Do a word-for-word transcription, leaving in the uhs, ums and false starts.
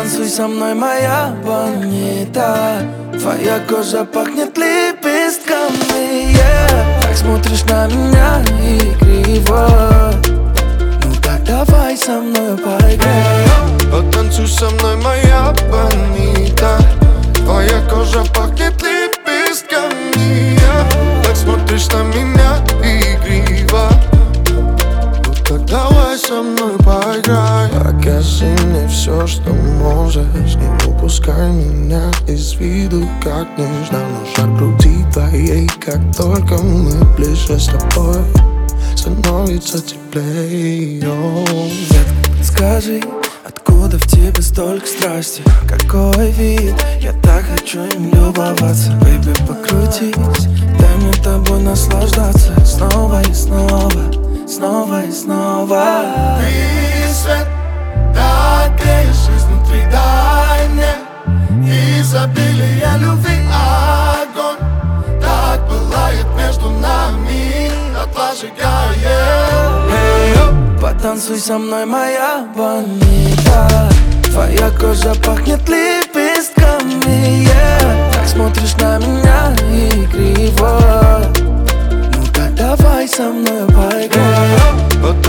Потанцуй со мной, моя бонита. Твоя кожа пахнет лепестками, yeah. Так смотришь на меня игриво. Ну так давай со мной поиграем. Потанцуй со мной, моя бонита. Твоя кожа пахнет лепестками, yeah. Так смотришь на меня игриво. Ну так давай со мной поиграй. Покажи мне все, что можешь. Не упускай меня из виду, как нежно. Но шаг груди твоей, как только мы ближе с тобой, становится теплее. Детка, скажи, откуда в тебе столько страсти? Какой вид, я так хочу им любоваться. Бэйби, покрутись, дай мне тобой наслаждаться. Снова и снова, снова и снова. Ты свет, так греешь изнутри, дай мне изобилие любви, огонь так пылает между нами, дотла сжигает. Потанцуй со мной, моя бонита. Твоя кожа пахнет лепестками, yeah. Так смотришь на меня игриво. Ну так давай со мной поиграем.